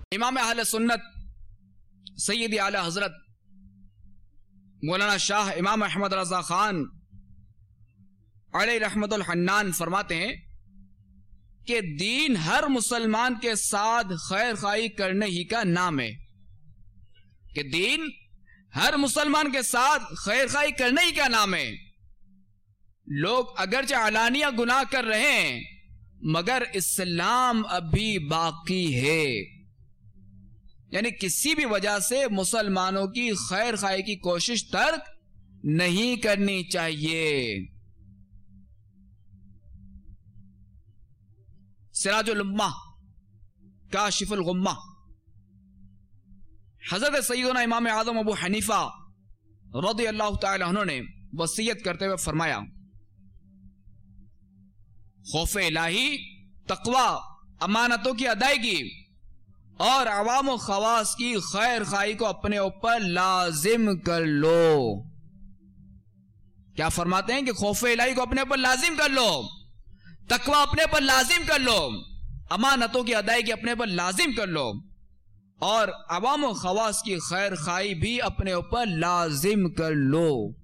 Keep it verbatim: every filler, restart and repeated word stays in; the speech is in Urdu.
امام اہل سنت سیدی اعلی حضرت مولانا شاہ امام احمد رضا خان علیہ رحمت الحنان فرماتے ہیں کہ دین ہر مسلمان کے ساتھ خیر خواہی کرنے ہی کا نام ہے، کہ دین ہر مسلمان کے ساتھ خیر خواہی کرنے ہی کا نام ہے۔ لوگ اگرچہ علانیہ گناہ کر رہے ہیں مگر اسلام ابھی باقی ہے، یعنی کسی بھی وجہ سے مسلمانوں کی خیر خواہی کی کوشش ترک نہیں کرنی چاہیے۔ سراج الامہ کاشف الغمہ حضرت سیدنا امام اعظم ابو حنیفہ رضی اللہ تعالی عنہ نے وصیت کرتے ہوئے فرمایا، خوف الہی، تقوی، امانتوں کی ادائیگی اور عوام و خواص کی خیر خواہی کو اپنے اوپر لازم کر لو۔ کیا فرماتے ہیں کہ خوف الہی کو اپنے اوپر لازم کر لو، تقوی اپنے پر لازم کر لو، امانتوں کی ادائیگی اپنے پر لازم کر لو اور عوام و خواص کی خیر خواہی بھی اپنے اوپر لازم کر لو۔